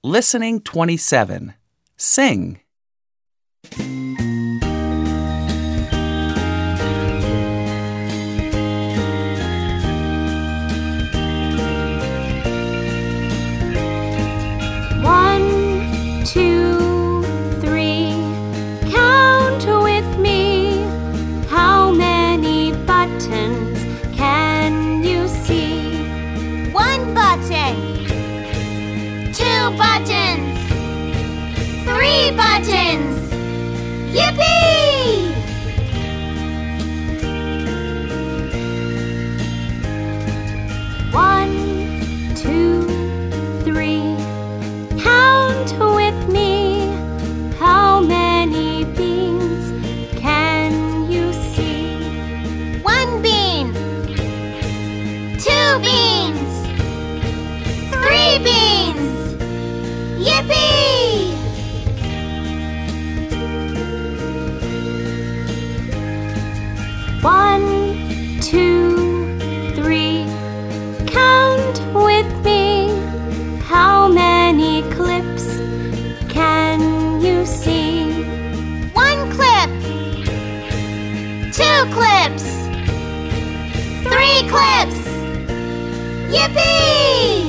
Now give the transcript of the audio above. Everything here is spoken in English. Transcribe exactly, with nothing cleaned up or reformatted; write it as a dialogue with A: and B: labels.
A: Listening twenty-seven. Sing.
B: One, two, three. Count with me. How many buttons can you see?
C: One button. Two buttons. Three buttons. Yippee!
B: One, two, three. Count with me. How many beans can you see?
C: One bean. Two beans. Three beans. Yippee!
B: One, two, three. Count with me. How many clips can you see?
C: One clip. Two clips. Three clips. Yippee!